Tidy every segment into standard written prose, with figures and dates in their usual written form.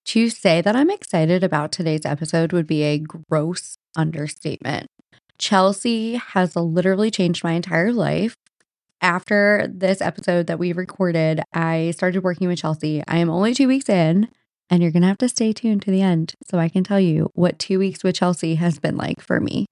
To say that I'm excited about today's episode would be a gross understatement. Chelsea has literally changed my entire life. After this episode that we recorded, I started working with Chelsea. I am only 2 weeks in, and you're going to have to stay tuned to the end so I can tell you what 2 weeks with Chelsea has been like for me.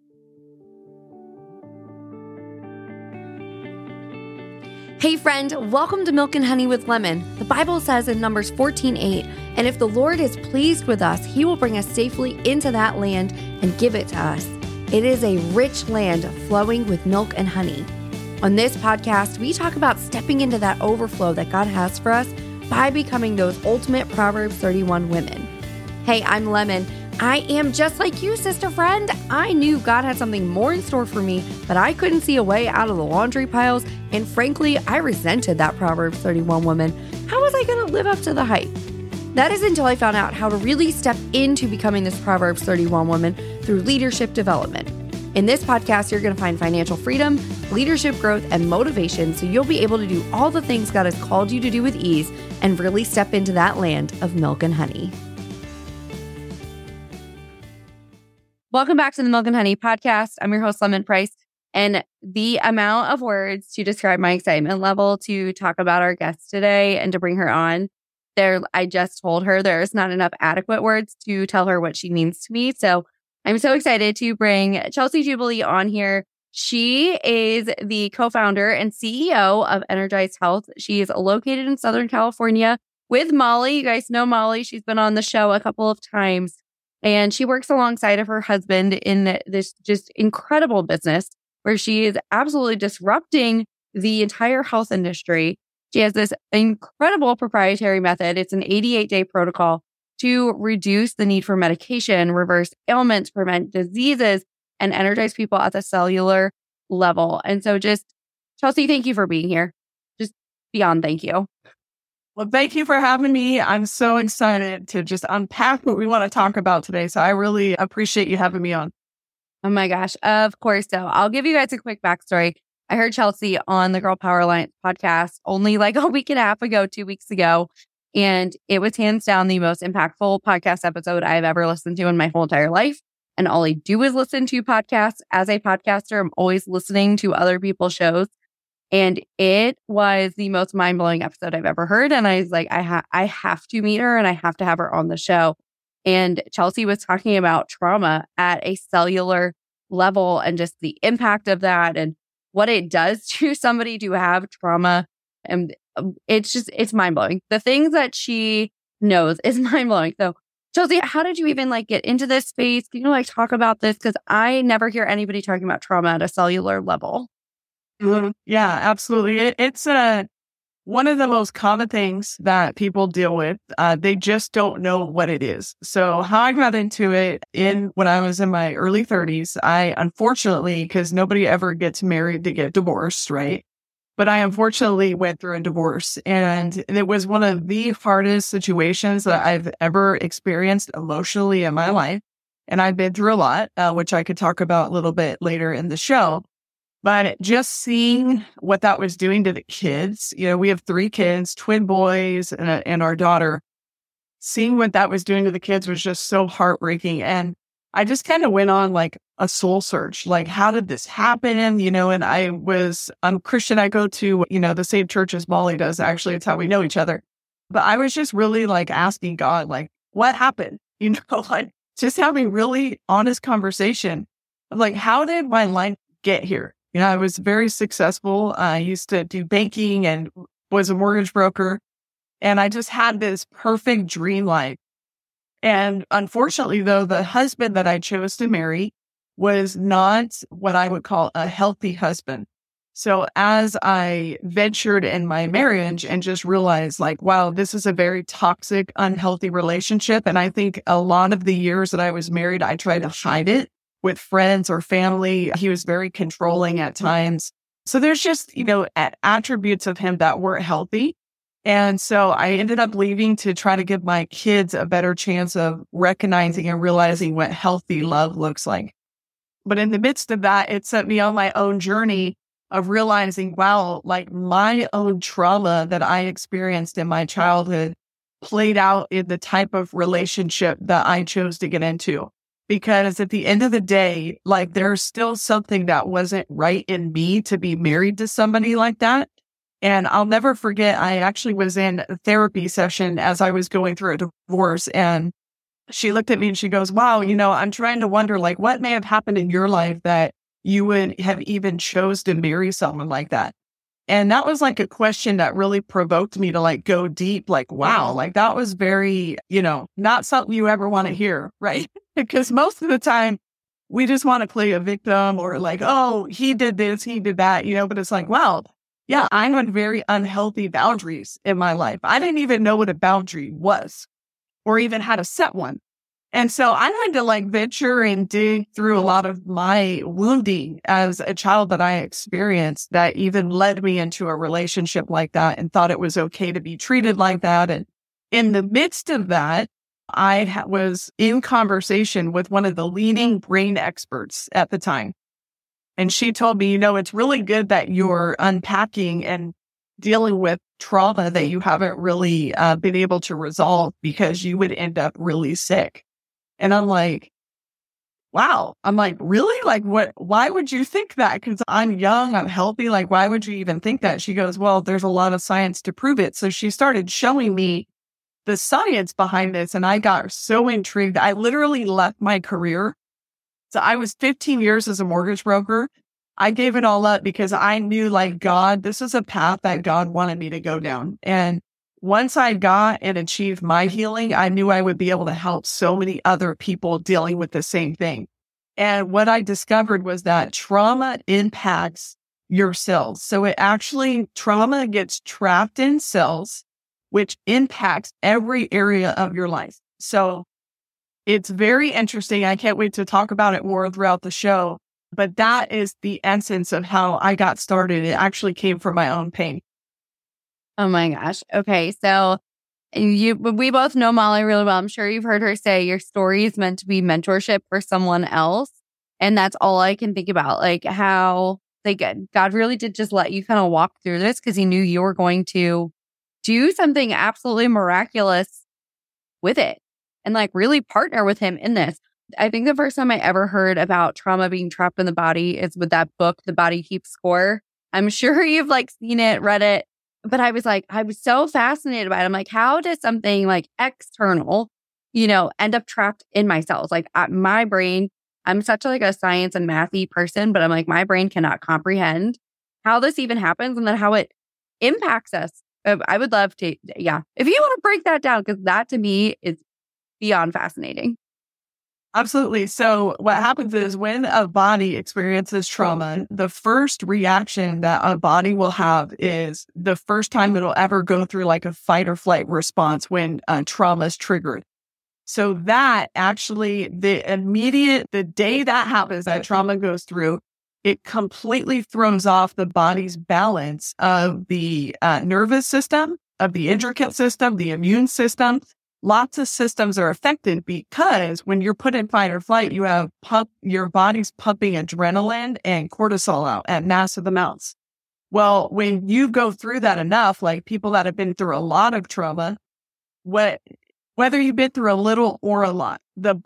Hey friend, welcome to Milk and Honey with Lemon. The Bible says in Numbers 14:8, and if the Lord is pleased with us, he will bring us safely into that land and give it to us. It is a rich land flowing with milk and honey. On this podcast, we talk about stepping into that overflow that God has for us by becoming those ultimate Proverbs 31 women. Hey, I'm Lemon. I am just like you, sister friend. I knew God had something more in store for me, but I couldn't see a way out of the laundry piles. And frankly, I resented that Proverbs 31 woman. How was I going to live up to the hype? That is until I found out how to really step into becoming this Proverbs 31 woman through leadership development. In this podcast, you're going to find financial freedom, leadership growth, and motivation so you'll be able to do all the things God has called you to do with ease and really step into that land of milk and honey. Welcome back to the Milk and Honey podcast. I'm your host, Lemon Price, and the amount of words to describe my excitement level to talk about our guest today and to bring her on, I just told her there's not enough adequate words to tell her what she means to me. So I'm so excited to bring Chelsea Jubilee on here. She is the co-founder and CEO of Energized Health. She is located in Southern California with Molly. You guys know Molly. She's been on the show a couple of times. And she works alongside of her husband in this just incredible business where she is absolutely disrupting the entire health industry. She has this incredible proprietary method. It's an 88-day protocol to reduce the need for medication, reverse ailments, prevent diseases, and energize people at the cellular level. And so just, Chelsea, thank you for being here. Just beyond thank you. Well, thank you for having me. I'm so excited to just unpack what we want to talk about today. So I really appreciate you having me on. Oh my gosh. Of course. So I'll give you guys a quick backstory. I heard Chelsea on the Girl Power Alliance podcast only like a week and a half ago, 2 weeks ago. And it was hands down the most impactful podcast episode I've ever listened to in my whole entire life. And all I do is listen to podcasts. As a podcaster, I'm always listening to other people's shows. And it was the most mind-blowing episode I've ever heard. And I was like, I have to meet her and I have to have her on the show. And Chelsea was talking about trauma at a cellular level and just the impact of that and what it does to somebody to have trauma. And it's mind-blowing. The things that she knows is mind-blowing. So Chelsea, how did you even get into this space? Can you talk about this? Because I never hear anybody talking about trauma at a cellular level. Yeah, absolutely. It's one of the most common things that people deal with. They just don't know what it is. So how I got into it when I was in my early 30s, I unfortunately, because nobody ever gets married to get divorced, right? But I unfortunately went through a divorce, and it was one of the hardest situations that I've ever experienced emotionally in my life. And I've been through a lot, which I could talk about a little bit later in the show. But just seeing what that was doing to the kids, we have 3 kids, twin boys and our daughter. Seeing what that was doing to the kids was just so heartbreaking. And I just kind of went on a soul search, how did this happen? And I'm Christian. I go to, the same church as Molly does. Actually, it's how we know each other. But I was just really asking God, what happened? Just having really honest conversation of how did my life get here? I was very successful. I used to do banking and was a mortgage broker. And I just had this perfect dream life. And unfortunately, though, the husband that I chose to marry was not what I would call a healthy husband. So as I ventured in my marriage and just realized wow, this is a very toxic, unhealthy relationship. And I think a lot of the years that I was married, I tried to hide it with friends or family. He was very controlling at times. So there's just, attributes of him that weren't healthy. And so I ended up leaving to try to give my kids a better chance of recognizing and realizing what healthy love looks like. But in the midst of that, it set me on my own journey of realizing, wow, my own trauma that I experienced in my childhood played out in the type of relationship that I chose to get into. Because at the end of the day, like there's still something that wasn't right in me to be married to somebody like that. And I'll never forget, I actually was in a therapy session as I was going through a divorce, and she looked at me and she goes, wow, I'm trying to wonder, like, what may have happened in your life that you would have even chose to marry someone like that? And that was like a question that really provoked me to like go deep, like, wow, like that was very, not something you ever want to hear, right? Because most of the time we just want to play a victim or like, oh, he did this, he did that, but it's like, wow, yeah, I had very unhealthy boundaries in my life. I didn't even know what a boundary was or even how to set one. And so I had to like venture and dig through a lot of my wounding as a child that I experienced that even led me into a relationship like that and thought it was okay to be treated like that. And in the midst of that, I was in conversation with one of the leading brain experts at the time. And she told me, it's really good that you're unpacking and dealing with trauma that you haven't really been able to resolve because you would end up really sick. And I'm like, wow. I'm like, really? Like, why would you think that? Because I'm young, I'm healthy. Like, why would you even think that? She goes, well, there's a lot of science to prove it. So she started showing me the science behind this. And I got so intrigued. I literally left my career. So I was 15 years as a mortgage broker. I gave it all up because I knew like God, this is a path that God wanted me to go down. And once I got and achieved my healing, I knew I would be able to help so many other people dealing with the same thing. And what I discovered was that trauma impacts your cells. So trauma gets trapped in cells, which impacts every area of your life. So it's very interesting. I can't wait to talk about it more throughout the show. But that is the essence of how I got started. It actually came from my own pain. Oh my gosh. Okay. So we both know Molly really well. I'm sure you've heard her say your story is meant to be mentorship for someone else. And that's all I can think about. Like how God really did just let you kind of walk through this because he knew you were going to do something absolutely miraculous with it and like really partner with him in this. I think the first time I ever heard about trauma being trapped in the body is with that book, The Body Keeps Score. I'm sure you've like seen it, read it. But I was so fascinated by it. I'm like, how does something like external, end up trapped in my cells? Like my brain, I'm such like a science and mathy person, but I'm like, my brain cannot comprehend how this even happens and then how it impacts us. I would love to, yeah. If you want to break that down, because that to me is beyond fascinating. Absolutely. So what happens is when a body experiences trauma, the first reaction that a body will have is the first time it'll ever go through like a fight or flight response when trauma is triggered. So that actually, the day that happens, that trauma goes through, it completely throws off the body's balance of the nervous system, of the endocrine system, the immune system. Lots of systems are affected because when you're put in fight or flight, you have your body's pumping adrenaline and cortisol out at massive amounts. Well, when you go through that enough, like people that have been through a lot of trauma, whether you've been through a little or a lot,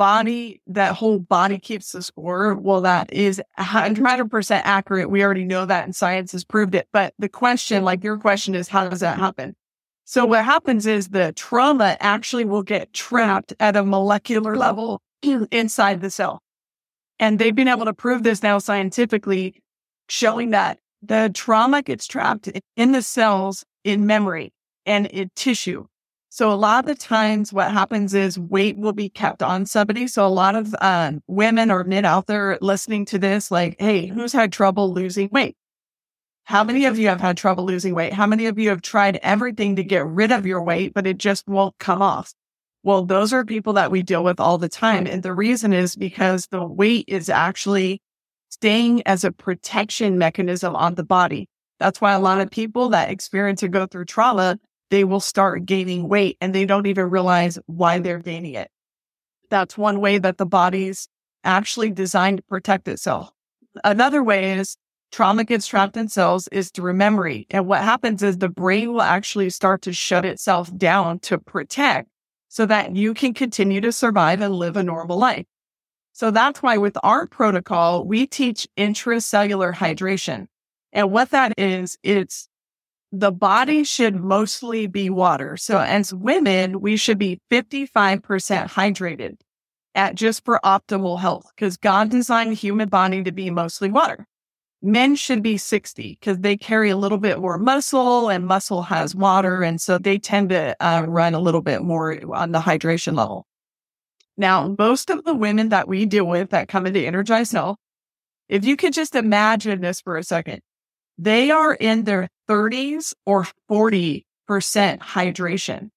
that whole body keeps the score. Well, that is 100% accurate. We already know that and science has proved it. But the question, like your question is, how does that happen? So what happens is the trauma actually will get trapped at a molecular level inside the cell. And they've been able to prove this now scientifically, showing that the trauma gets trapped in the cells in memory and in tissue. So a lot of the times what happens is weight will be kept on somebody. So a lot of women or men out there listening to this, like, hey, who's had trouble losing weight? How many of you have had trouble losing weight? How many of you have tried everything to get rid of your weight, but it just won't come off? Well, those are people that we deal with all the time. And the reason is because the weight is actually staying as a protection mechanism on the body. That's why a lot of people that experience or go through trauma, they will start gaining weight and they don't even realize why they're gaining it. That's one way that the body's actually designed to protect itself. Another way is trauma gets trapped in cells is through memory. And what happens is the brain will actually start to shut itself down to protect so that you can continue to survive and live a normal life. So that's why with our protocol, we teach intracellular hydration. And what that is, it's the body should mostly be water. So as women, we should be 55% hydrated just for optimal health, because God designed the human body to be mostly water. Men should be 60 because they carry a little bit more muscle, and muscle has water. And so they tend to run a little bit more on the hydration level. Now, most of the women that we deal with that come into Energized Health, if you could just imagine this for a second, they are in their 30s or 40% hydration.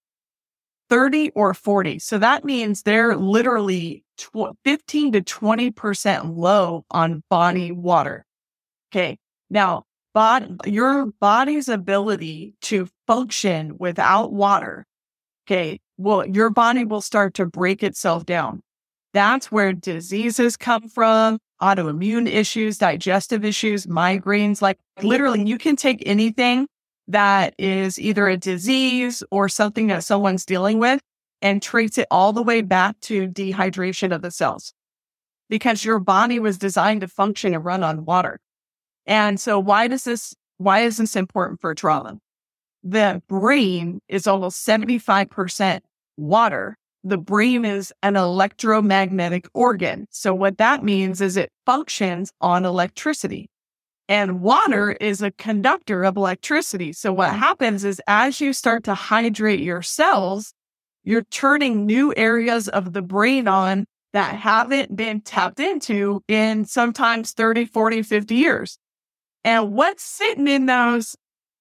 30 or 40. So that means they're literally 15 to 20% low on body water. Okay. Now, your body's ability to function without water, okay, well, your body will start to break itself down. That's where diseases come from, autoimmune issues, digestive issues, migraines. Like literally, you can take anything that is either a disease or something that someone's dealing with and trace it all the way back to dehydration of the cells, because your body was designed to function and run on water. And so why is this important for trauma? The brain is almost 75% water. The brain is an electromagnetic organ. So what that means is it functions on electricity. And water is a conductor of electricity. So what happens is as you start to hydrate your cells, you're turning new areas of the brain on that haven't been tapped into in sometimes 30, 40, 50 years. And what's sitting in those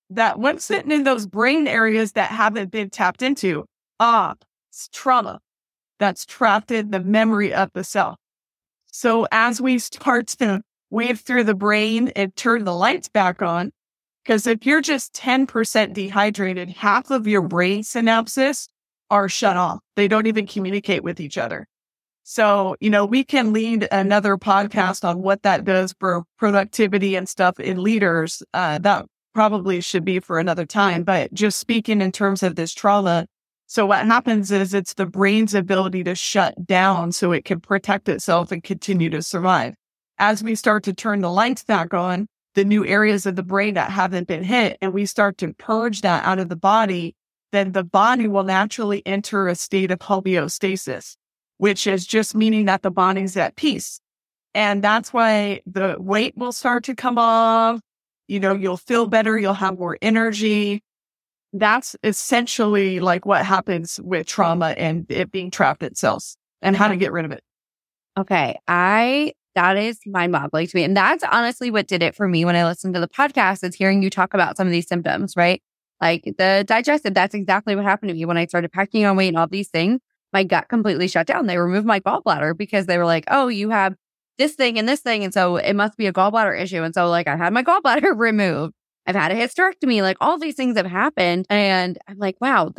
brain areas that haven't been tapped into? It's trauma that's trapped in the memory of the cell. So as we start to weave through the brain and turn the lights back on, because if you're just 10% dehydrated, half of your brain synapses are shut off. They don't even communicate with each other. So, we can lead another podcast on what that does for productivity and stuff in leaders. That probably should be for another time, but just speaking in terms of this trauma. So what happens is it's the brain's ability to shut down so it can protect itself and continue to survive. As we start to turn the lights back on, the new areas of the brain that haven't been hit, and we start to purge that out of the body, then the body will naturally enter a state of homeostasis, which is just meaning that the body's at peace. And that's why the weight will start to come off. You'll feel better. You'll have more energy. That's essentially like what happens with trauma and it being trapped in cells and how to get rid of it. Okay. That is mind-boggling to me. And that's honestly what did it for me when I listened to the podcast, is hearing you talk about some of these symptoms, right? Like the digestive, that's exactly what happened to me when I started packing on weight and all these things. My gut completely shut down. They removed my gallbladder because they were like, oh, you have this thing and this thing. And so it must be a gallbladder issue. And so I had my gallbladder removed. I've had a hysterectomy. All these things have happened. And I'm like, wow,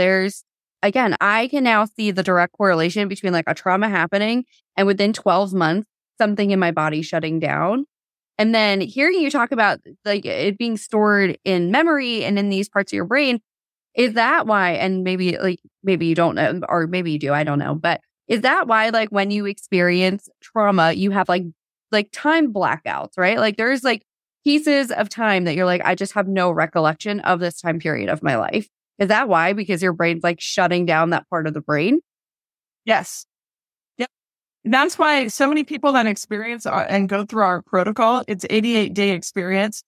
I can now see the direct correlation between a trauma happening and within 12 months, something in my body shutting down. And then hearing you talk about it being stored in memory and in these parts of your brain, is that why? And maybe you don't know, or maybe you do, I don't know. But is that why when you experience trauma, you have time blackouts, right? There's pieces of time that you're I just have no recollection of this time period of my life. Is that why? Because your brain's shutting down that part of the brain? Yes. Yep. That's why so many people that experience and go through our protocol, it's 88-day experience.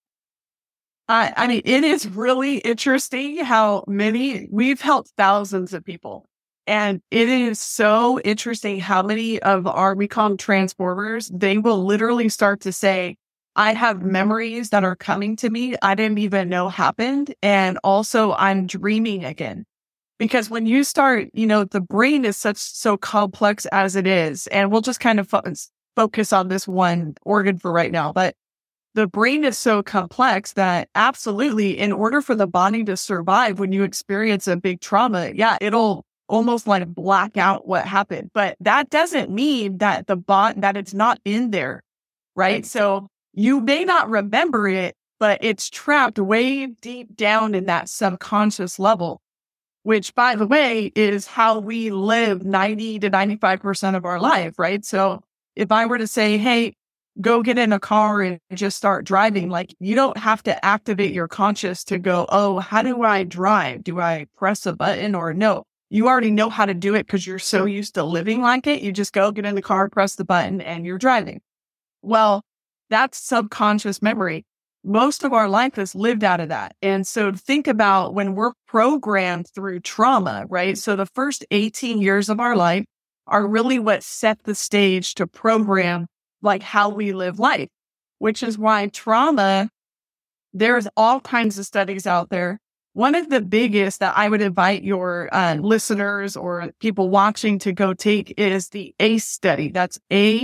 It is really interesting how we've helped thousands of people. And it is so interesting how many of we call them transformers, they will literally start to say, I have memories that are coming to me I didn't even know happened. And also I'm dreaming again. Because when you start, the brain is so complex as it is, and we'll just kind of focus on this one organ for right now. But the brain is so complex that absolutely, in order for the body to survive when you experience a big trauma, it'll almost black out what happened. But that doesn't mean that that it's not in there, right? So you may not remember it, but it's trapped way deep down in that subconscious level, which, by the way, is how we live 90 to 95% of our life, right? So if I were to say, hey, go get in a car and just start driving, like, you don't have to activate your conscious to go, oh, how do I drive? Do I press a button or no? You already know how to do it because you're so used to living like it. You just go get in the car, press the button, and you're driving. Well, that's subconscious memory. Most of our life is lived out of that. And so think about when we're programmed through trauma, right? So the first 18 years of our life are really what set the stage to program like how we live life, which is why trauma, there's all kinds of studies out there. One of the biggest that I would invite your listeners or people watching to go take is the ACE study. That's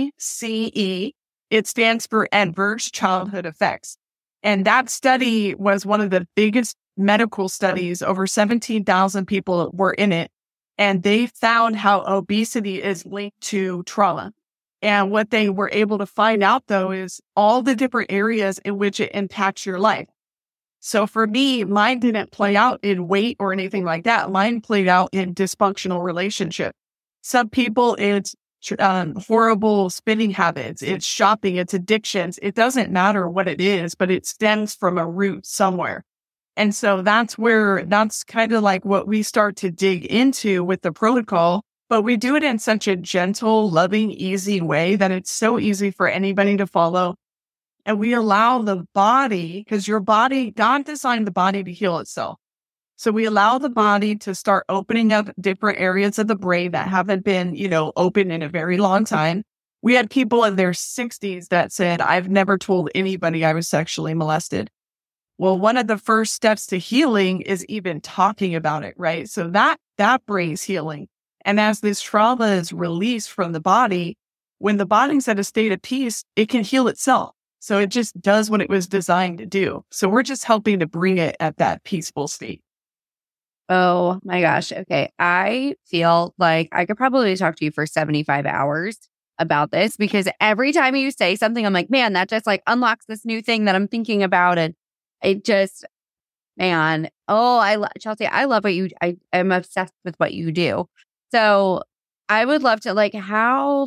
ACE. It stands for Adverse Childhood Effects. And that study was one of the biggest medical studies. Over 17,000 people were in it. And they found how obesity is linked to trauma. And what they were able to find out, though, is all the different areas in which it impacts your life. So for me, mine didn't play out in weight or anything like that. Mine played out in dysfunctional relationship. Some people, it's horrible spending habits, it's shopping, it's addictions. It doesn't matter what it is, but it stems from a root somewhere. And so that's kind of like what we start to dig into with the protocol. But we do it in such a gentle, loving, easy way that it's so easy for anybody to follow. And we allow the body, because God designed the body to heal itself. So we allow the body to start opening up different areas of the brain that haven't been, open in a very long time. We had people in their 60s that said, I've never told anybody I was sexually molested. Well, one of the first steps to healing is even talking about it, right? So that brings healing. And as this trauma is released from the body, when the body's at a state of peace, it can heal itself. So it just does what it was designed to do. So we're just helping to bring it at that peaceful state. Oh my gosh. Okay. I feel like I could probably talk to you for 75 hours about this because every time you say something, I'm like, man, that just like unlocks this new thing that I'm thinking about. And it just, man, Chelsea, I love what I'm obsessed with what you do. So I would love to I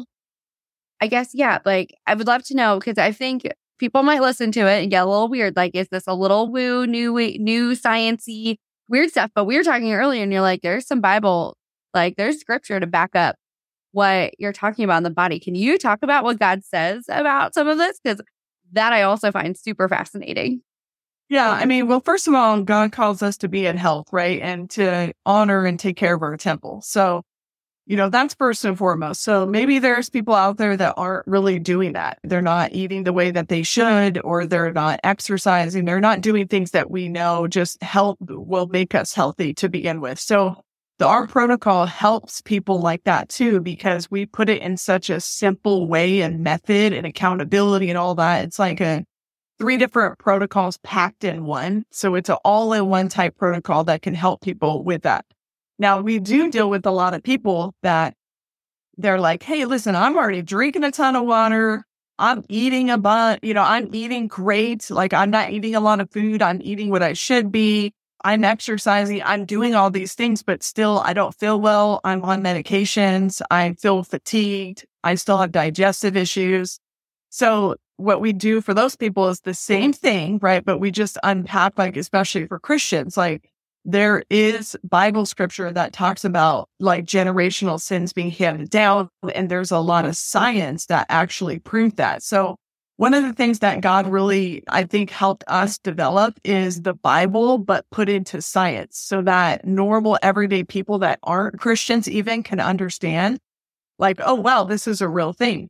would love to know, because I think people might listen to it and get a little weird. Like, is this a little woo, new sciencey weird stuff? But we were talking earlier and you're like, there's some Bible, like there's scripture to back up what you're talking about in the body. Can you talk about what God says about some of this? Because that I also find super fascinating. Yeah. I mean, well, first of all, God calls us to be in health, right? And to honor and take care of our temple. So, that's first and foremost. So maybe there's people out there that aren't really doing that. They're not eating the way that they should, or they're not exercising. They're not doing things that we know just will make us healthy to begin with. So our protocol helps people like that too, because we put it in such a simple way and method and accountability and all that. It's like 3 different protocols packed in one. So it's an all-in-one type protocol that can help people with that. Now, we do deal with a lot of people that they're like, hey, listen, I'm already drinking a ton of water. I'm eating I'm eating great. Like, I'm not eating a lot of food. I'm eating what I should be. I'm exercising. I'm doing all these things, but still I don't feel well. I'm on medications. I feel fatigued. I still have digestive issues. So what we do for those people is the same thing, right? But we just unpack, like, especially for Christians, like, there is Bible scripture that talks about like generational sins being handed down. And there's a lot of science that actually prove that. So one of the things that God really, I think, helped us develop is the Bible, but put into science so that normal everyday people that aren't Christians even can understand like, oh, wow, this is a real thing.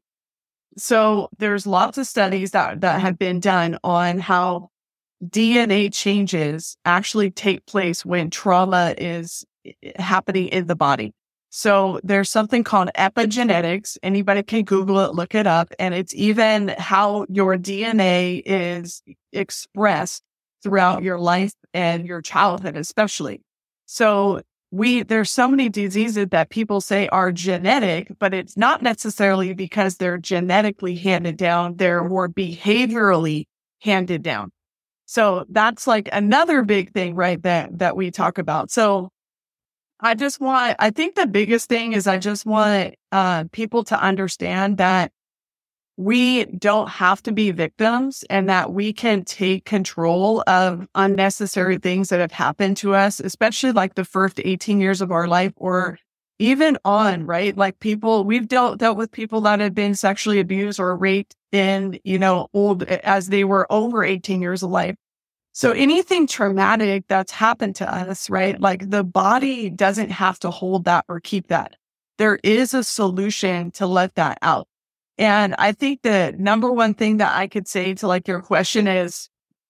So there's lots of studies that have been done on how DNA changes actually take place when trauma is happening in the body. So there's something called epigenetics. Anybody can Google it, look it up. And it's even how your DNA is expressed throughout your life and your childhood, especially. So there's so many diseases that people say are genetic, but it's not necessarily because they're genetically handed down. They're more behaviorally handed down. So that's like another big thing, right? That we talk about. So I think the biggest thing is I just want people to understand that we don't have to be victims and that we can take control of unnecessary things that have happened to us, especially like the first 18 years of our life or even on, right? Like we've dealt with people that have been sexually abused or raped in, as they were over 18 years of life. So anything traumatic that's happened to us, right? Like the body doesn't have to hold that or keep that. There is a solution to let that out. And I think the number one thing that I could say to like your question is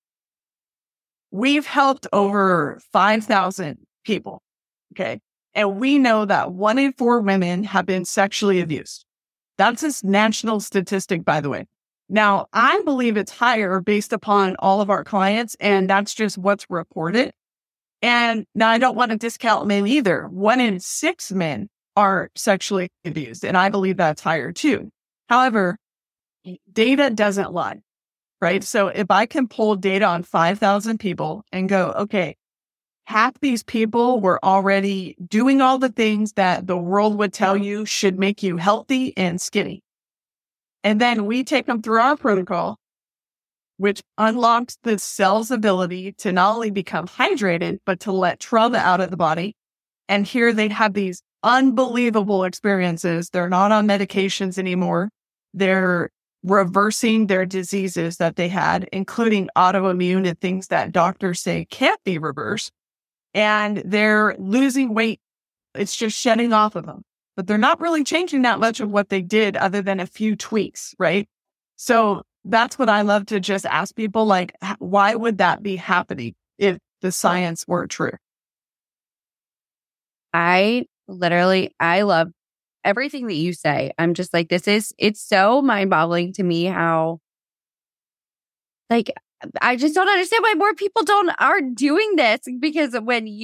we've helped over 5,000 people. Okay. And we know that 1 in 4 women have been sexually abused. That's a national statistic, by the way. Now, I believe it's higher based upon all of our clients, and that's just what's reported. And now I don't want to discount men either. 1 in 6 men are sexually abused, and I believe that's higher too. However, data doesn't lie, right? So if I can pull data on 5,000 people and go, okay, half these people were already doing all the things that the world would tell you should make you healthy and skinny. And then we take them through our protocol, which unlocks the cell's ability to not only become hydrated, but to let trauma out of the body. And here they have these unbelievable experiences. They're not on medications anymore. They're reversing their diseases that they had, including autoimmune and things that doctors say can't be reversed. And they're losing weight. It's just shedding off of them. But they're not really changing that much of what they did other than a few tweaks, right? So that's what I love to just ask people, like, why would that be happening if the science were true? I love everything that you say. I'm just like, it's so mind-boggling to me how, like, I just don't understand why more people aren't doing this because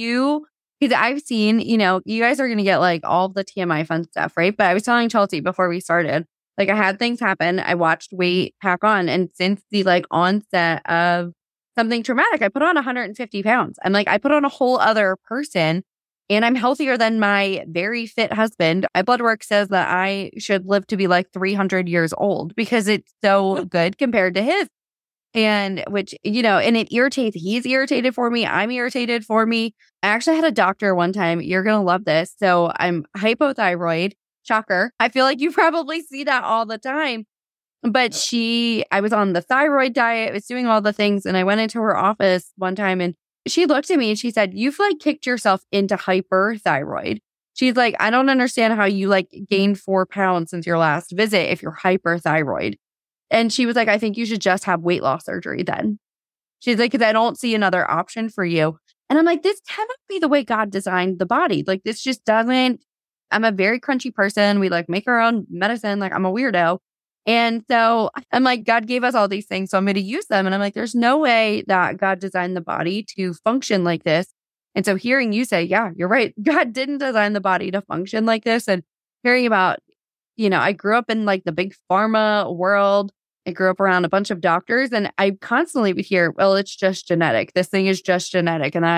I've seen, you guys are going to get like all the TMI fun stuff, right? But I was telling Chelsea before we started, like I had things happen. I watched weight pack on. And since the like onset of something traumatic, I put on 150 pounds. I'm like, I put on a whole other person and I'm healthier than my very fit husband. My blood work says that I should live to be like 300 years old because it's so good compared to his. And which, and it irritates. He's irritated for me. I'm irritated for me. I actually had a doctor one time. You're going to love this. So I'm hypothyroid. Shocker. I feel like you probably see that all the time. But I was on the thyroid diet. I was doing all the things. And I went into her office one time and she looked at me and she said, you've like kicked yourself into hyperthyroid. She's like, I don't understand how you like gained 4 pounds since your last visit if you're hyperthyroid. And she was like, I think you should just have weight loss surgery then. She's like, because I don't see another option for you. And I'm like, this cannot be the way God designed the body. Like, this just doesn't. I'm a very crunchy person. We like make our own medicine. Like, I'm a weirdo. And so I'm like, God gave us all these things, so I'm going to use them. And I'm like, there's no way that God designed the body to function like this. And so hearing you say, yeah, you're right. God didn't design the body to function like this. And hearing about, I grew up in like the big pharma world. I grew up around a bunch of doctors and I constantly would hear, well, it's just genetic. This thing is just genetic. And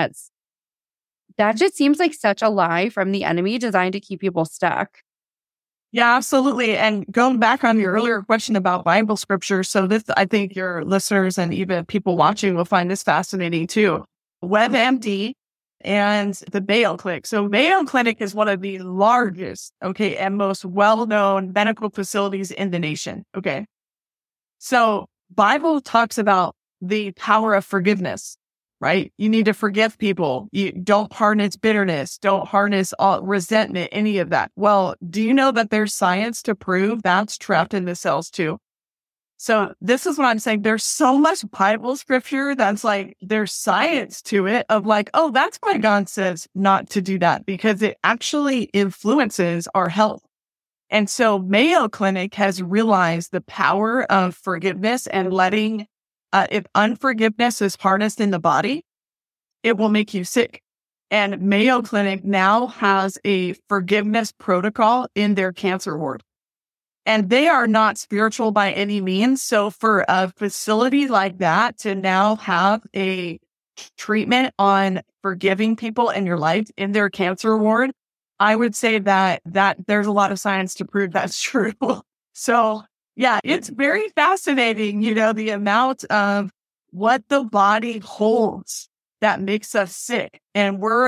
that just seems like such a lie from the enemy designed to keep people stuck. Yeah, absolutely. And going back on your earlier question about Bible scripture. So this, I think your listeners and even people watching will find this fascinating too. WebMD and the Mayo Clinic. So Mayo Clinic is one of the largest, and most well-known medical facilities in the nation. Okay. So Bible talks about the power of forgiveness, right? You need to forgive people. You don't harness bitterness, don't harness resentment, any of that. Well, do you know that there's science to prove that's trapped in the cells too? So this is what I'm saying. There's so much Bible scripture that's like, there's science to it of like, oh, that's why God says not to do that because it actually influences our health. And so Mayo Clinic has realized the power of forgiveness and letting, if unforgiveness is harnessed in the body, it will make you sick. And Mayo Clinic now has a forgiveness protocol in their cancer ward. And they are not spiritual by any means. So for a facility like that to now have a treatment on forgiving people in your life in their cancer ward, I would say that there's a lot of science to prove that's true. So yeah, it's very fascinating, the amount of what the body holds that makes us sick. And we're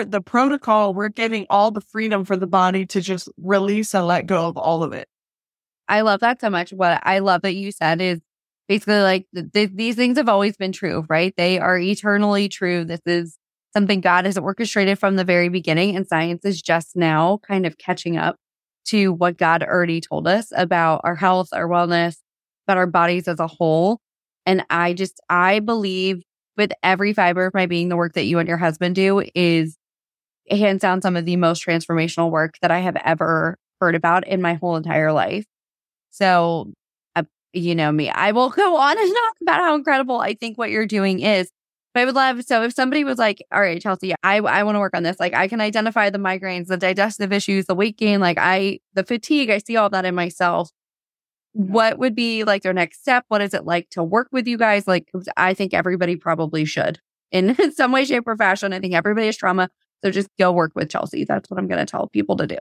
giving all the freedom for the body to just release and let go of all of it. I love that so much. What I love that you said is basically like these things have always been true, right? They are eternally true. This is something God has orchestrated from the very beginning, and science is just now kind of catching up to what God already told us about our health, our wellness, about our bodies as a whole. And I believe with every fiber of my being, the work that you and your husband do is hands down some of the most transformational work that I have ever heard about in my whole entire life. So, you know me, I will go on and talk about how incredible I think what you're doing is. But I would love, so if somebody was like, all right, Chelsea, I want to work on this. Like I can identify the migraines, the digestive issues, the weight gain, the fatigue, I see all that in myself. What would be like their next step? What is it like to work with you guys? Like, I think everybody probably should in some way, shape, or fashion. I think everybody has trauma. So just go work with Chelsea. That's what I'm going to tell people to do.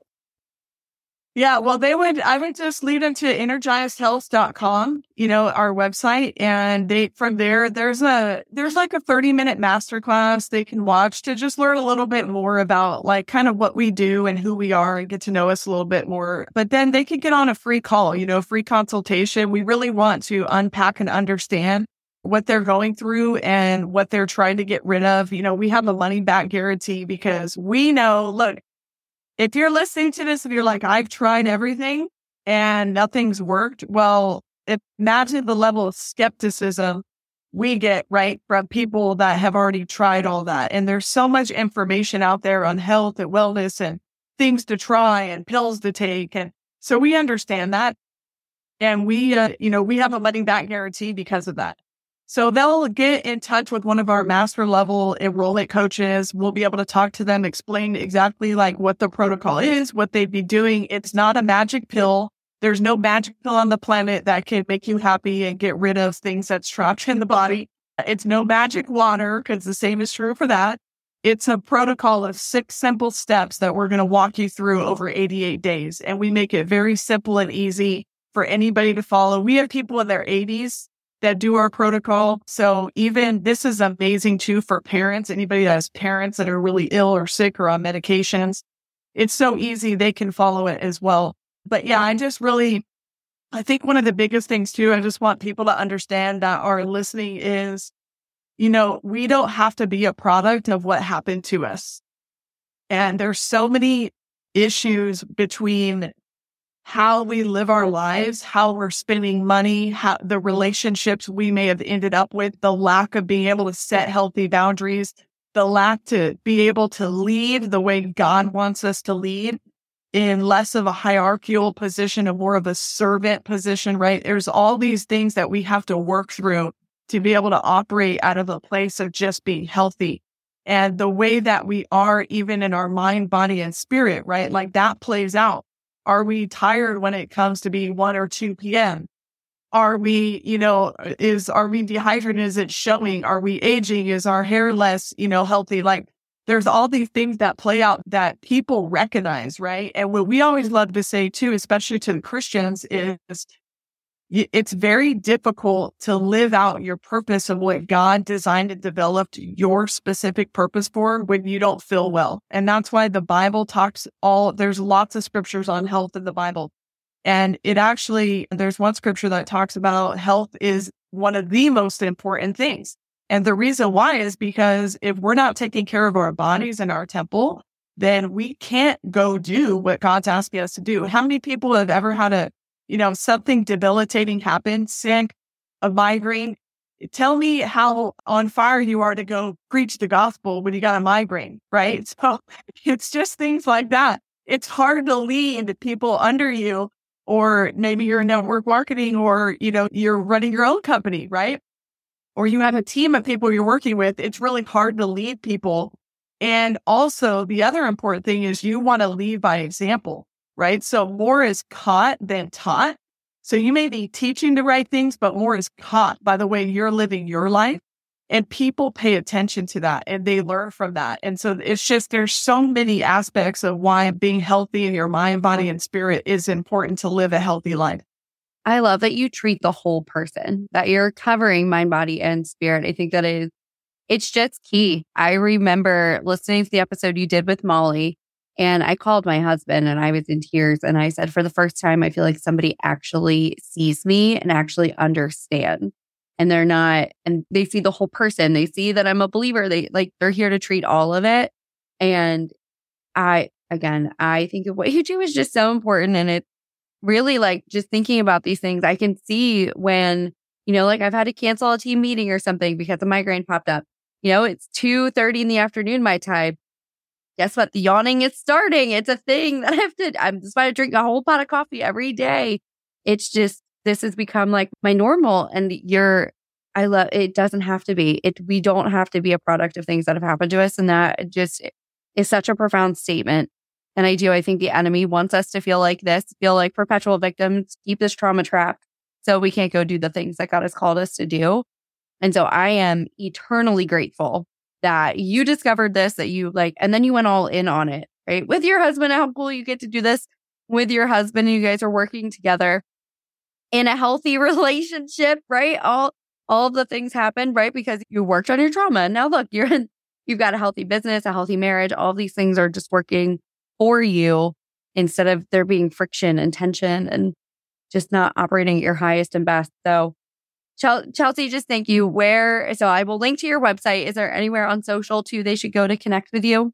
Yeah, well, I would just lead them to energizedhealth.com, our website. And from there, there's like a 30-minute masterclass they can watch to just learn a little bit more about like kind of what we do and who we are and get to know us a little bit more. But then they can get on a free call, free consultation. We really want to unpack and understand what they're going through and what they're trying to get rid of. We have a money back guarantee because we know, look, if you're listening to this, if you're like, I've tried everything and nothing's worked, well, imagine the level of skepticism we get, right, from people that have already tried all that. And there's so much information out there on health and wellness and things to try and pills to take. And so we understand that. And we have a money back guarantee because of that. So they'll get in touch with one of our master level enrollment coaches. We'll be able to talk to them, explain exactly like what the protocol is, what they'd be doing. It's not a magic pill. There's no magic pill on the planet that can make you happy and get rid of things that's trapped in the body. It's no magic water because the same is true for that. It's a protocol of 6 simple steps that we're going to walk you through over 88 days. And we make it very simple and easy for anybody to follow. We have people in their 80s that do our protocol. So even this is amazing too for parents, anybody that has parents that are really ill or sick or on medications. It's so easy. They can follow it as well. But yeah, I think one of the biggest things too, I just want people to understand that are listening is, we don't have to be a product of what happened to us. And there's so many issues between how we live our lives, how we're spending money, how the relationships we may have ended up with, the lack of being able to set healthy boundaries, the lack to be able to lead the way God wants us to lead in less of a hierarchical position and more of a servant position, right? There's all these things that we have to work through to be able to operate out of a place of just being healthy. And the way that we are, even in our mind, body, and spirit, right? Like that plays out. Are we tired when it comes to being 1 or 2 p.m.? Are we, are we dehydrated? Is it showing? Are we aging? Is our hair less, healthy? Like there's all these things that play out that people recognize, right? And what we always love to say too, especially to the Christians, is it's very difficult to live out your purpose of what God designed and developed your specific purpose for when you don't feel well. And that's why the Bible there's lots of scriptures on health in the Bible. And there's one scripture that talks about health is one of the most important things. And the reason why is because if we're not taking care of our bodies and our temple, then we can't go do what God's asking us to do. How many people have ever had something debilitating happen, sick, a migraine? Tell me how on fire you are to go preach the gospel when you got a migraine, right? So it's just things like that. It's hard to lead people under you, or maybe you're in network marketing, or, you're running your own company, right? Or you have a team of people you're working with. It's really hard to lead people And also the other important thing is you want to lead by example, right? So more is caught than taught. So you may be teaching the right things, but more is caught by the way you're living your life. And people pay attention to that and they learn from that. And so it's just, there's so many aspects of why being healthy in your mind, body, and spirit is important to live a healthy life. I love that you treat the whole person, that you're covering mind, body, and spirit. I think that it's just key. I remember listening to the episode you did with Molly, and I called my husband and I was in tears. And I said, for the first time, I feel like somebody actually sees me and actually understands. And they're not, and they see the whole person. They see that I'm a believer. They're here to treat all of it. And I think what you do is just so important. And it's really like just thinking about these things. I can see when, like I've had to cancel a team meeting or something because a migraine popped up. It's 2:30 in the afternoon, my time. Guess what? The yawning is starting. It's a thing that I'm just about to drink a whole pot of coffee every day. It's just, this has become like my normal. And I love, it doesn't have to be, we don't have to be a product of things that have happened to us. And that just is such a profound statement. And I think the enemy wants us to feel like this, feel like perpetual victims, keep this trauma trapped so we can't go do the things that God has called us to do. And so I am eternally grateful that you discovered this, that you and then you went all in on it, right? With your husband, how cool you get to do this with your husband and you guys are working together in a healthy relationship, right? All of the things happened, right? Because you worked on your trauma. And now look, you've got a healthy business, a healthy marriage. All of these things are just working for you instead of there being friction and tension and just not operating at your highest and best. So Chelsea, just thank you. So I will link to your website. Is there anywhere on social too they should go to connect with you?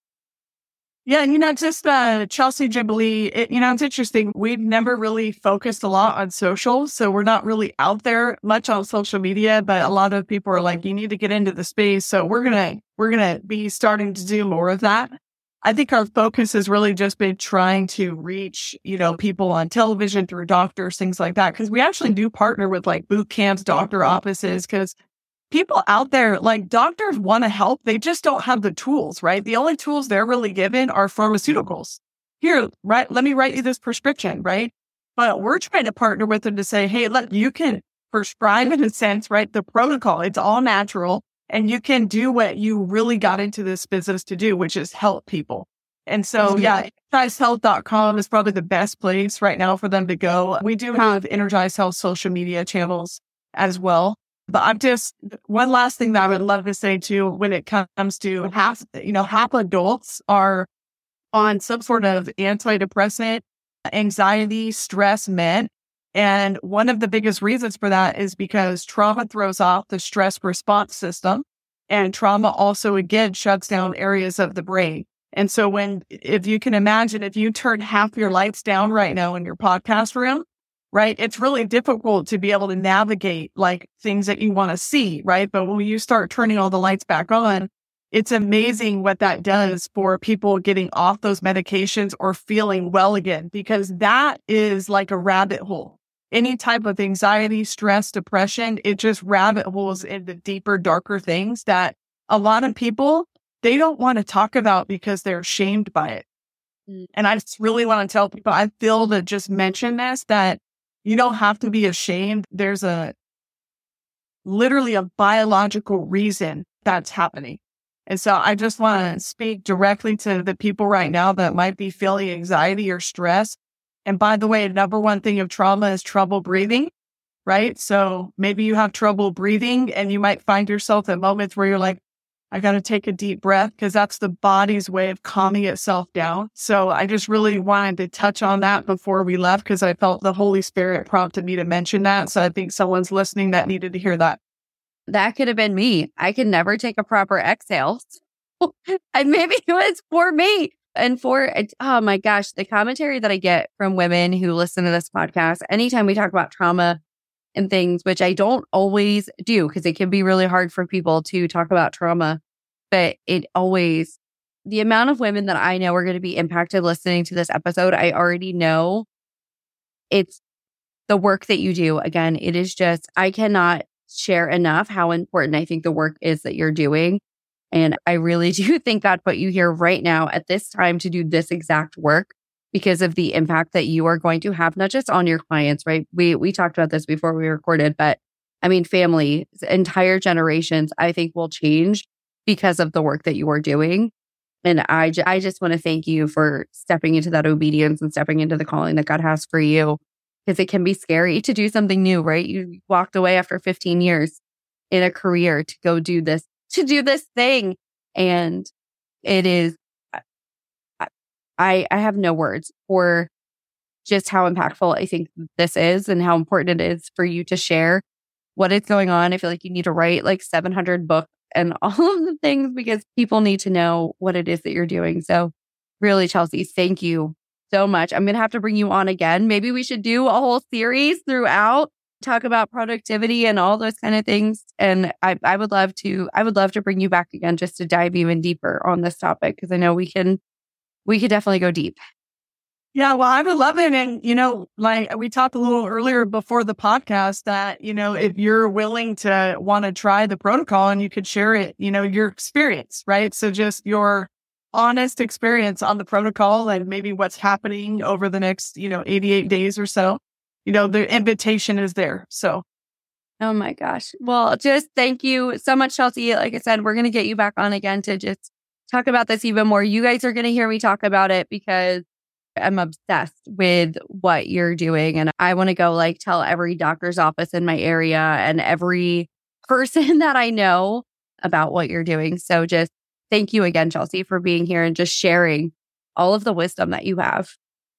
Yeah, just Chelsea Jubilee. It's interesting. We've never really focused a lot on social, so we're not really out there much on social media. But a lot of people are like, you need to get into the space. So we're gonna be starting to do more of that. I think our focus has really just been trying to reach, people on television through doctors, things like that. Because we actually do partner with like boot camps, doctor offices, because people out there, like doctors want to help. They just don't have the tools, right? The only tools they're really given are pharmaceuticals. Here, right? Let me write you this prescription, right? But we're trying to partner with them to say, hey, look, you can prescribe in a sense, right? The protocol, it's all natural. And you can do what you really got into this business to do, which is help people. And so, EnergizedHealth.com is probably the best place right now for them to go. We do have Energized Health social media channels as well. But one last thing that I would love to say too, when it comes to half adults are on some sort of antidepressant, anxiety, stress med. And one of the biggest reasons for that is because trauma throws off the stress response system. And trauma also, again, shuts down areas of the brain. And so if you can imagine, if you turn half your lights down right now in your podcast room, right, it's really difficult to be able to navigate like things that you want to see, right? But when you start turning all the lights back on, it's amazing what that does for people getting off those medications or feeling well again, because that is like a rabbit hole. Any type of anxiety, stress, depression, it just rabbit holes into deeper, darker things that a lot of people, they don't want to talk about because they're shamed by it. And I just really want to tell people, I feel to just mention this, that you don't have to be ashamed. There's literally a biological reason that's happening. And so I just want to speak directly to the people right now that might be feeling anxiety or stress. And by the way, number one thing of trauma is trouble breathing, right? So maybe you have trouble breathing and you might find yourself at moments where you're like, I got to take a deep breath, because that's the body's way of calming itself down. So I just really wanted to touch on that before we left, because I felt the Holy Spirit prompted me to mention that. So I think someone's listening that needed to hear that. That could have been me. I could never take a proper exhale. And maybe it was for me. And oh my gosh, the commentary that I get from women who listen to this podcast, anytime we talk about trauma and things, which I don't always do, because it can be really hard for people to talk about trauma, but the amount of women that I know are going to be impacted listening to this episode, I already know it's the work that you do. Again, it is just, I cannot share enough how important I think the work is that you're doing. And I really do think God put you here right now at this time to do this exact work because of the impact that you are going to have, not just on your clients, right? We talked about this before we recorded, but I mean, families, entire generations, I think will change because of the work that you are doing. And I just want to thank you for stepping into that obedience and stepping into the calling that God has for you, because it can be scary to do something new, right? You walked away after 15 years in a career to go do this thing. And it is, I have no words for just how impactful I think this is and how important it is for you to share what is going on. I feel like you need to write like 700 books and all of the things because people need to know what it is that you're doing. So really, Chelsea, thank you so much. I'm going to have to bring you on again. Maybe we should do a whole series throughout, talk about productivity and all those kind of things. And I would love to bring you back again just to dive even deeper on this topic, because I know we could definitely go deep. Yeah, well, I would love it. And, like we talked a little earlier before the podcast that, if you're willing to want to try the protocol and you could share it, your experience, right? So just your honest experience on the protocol and maybe what's happening over the next, 88 days or so, the invitation is there. So. Oh my gosh. Well, just thank you so much, Chelsea. Like I said, we're going to get you back on again to just talk about this even more. You guys are going to hear me talk about it because I'm obsessed with what you're doing. And I want to go tell every doctor's office in my area and every person that I know about what you're doing. So just thank you again, Chelsea, for being here and just sharing all of the wisdom that you have.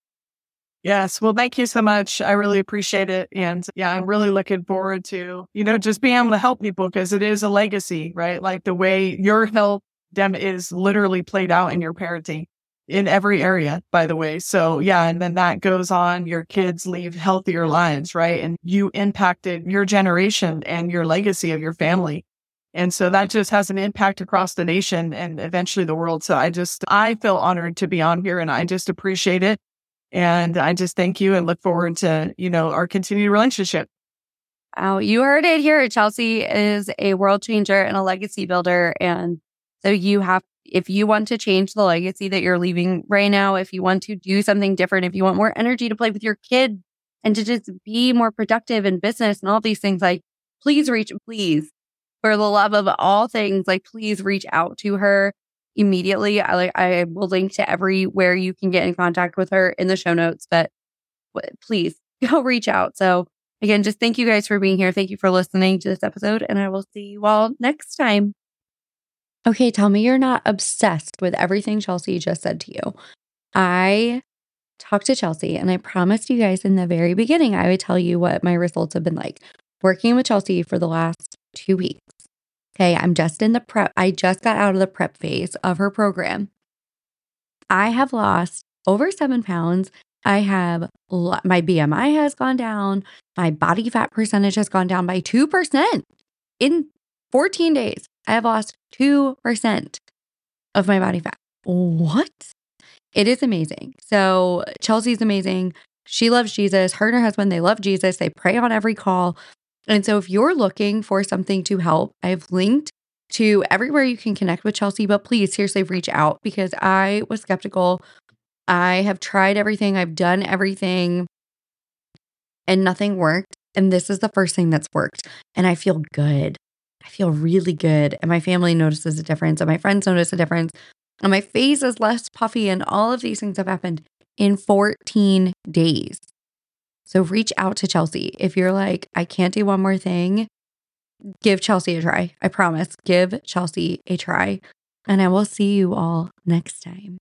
Yes. Well, thank you so much. I really appreciate it. And yeah, I'm really looking forward to, just being able to help people because it is a legacy, right? Like the way your health is literally played out in your parenting. In every area, by the way. So yeah, and then that goes on, your kids leave healthier lives, right? And you impacted your generation and your legacy of your family. And so that just has an impact across the nation and eventually the world. So I feel honored to be on here and I just appreciate it. And I just thank you and look forward to, our continued relationship. Oh, you heard it here. Chelsea is a world changer and a legacy builder. And so if you want to change the legacy that you're leaving right now, if you want to do something different, if you want more energy to play with your kids and to just be more productive in business and all these things, please, for the love of all things, please reach out to her immediately. I will link to everywhere you can get in contact with her in the show notes, but please go reach out. So again, just thank you guys for being here. Thank you for listening to this episode, and I will see you all next time. Okay, tell me you're not obsessed with everything Chelsea just said to you. I talked to Chelsea and I promised you guys in the very beginning I would tell you what my results have been like working with Chelsea for the last 2 weeks. Okay, I'm just in the prep. I just got out of the prep phase of her program. I have lost over 7 pounds. My BMI has gone down. My body fat percentage has gone down by 2% in 14 days. I have lost 2% of my body fat. What? It is amazing. So Chelsea's amazing. She loves Jesus. Her and her husband, they love Jesus. They pray on every call. And so if you're looking for something to help, I've linked to everywhere you can connect with Chelsea, but please seriously reach out because I was skeptical. I have tried everything. I've done everything and nothing worked. And this is the first thing that's worked. And I feel good. I feel really good. And my family notices a difference and my friends notice a difference. And my face is less puffy and all of these things have happened in 14 days. So reach out to Chelsea. If you're like, I can't do one more thing, give Chelsea a try. I promise. Give Chelsea a try. And I will see you all next time.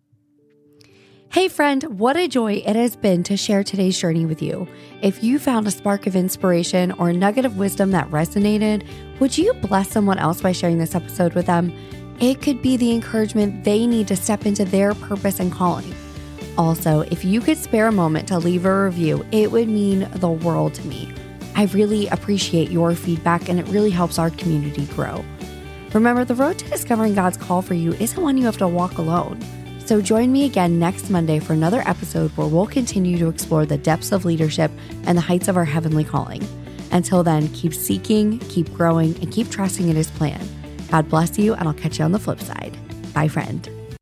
Hey friend, what a joy it has been to share today's journey with you. If you found a spark of inspiration or a nugget of wisdom that resonated, would you bless someone else by sharing this episode with them? It could be the encouragement they need to step into their purpose and calling. Also, if you could spare a moment to leave a review, it would mean the world to me. I really appreciate your feedback and it really helps our community grow. Remember, the road to discovering God's call for you isn't one you have to walk alone. So join me again next Monday for another episode where we'll continue to explore the depths of leadership and the heights of our heavenly calling. Until then, keep seeking, keep growing, and keep trusting in His plan. God bless you, and I'll catch you on the flip side. Bye, friend.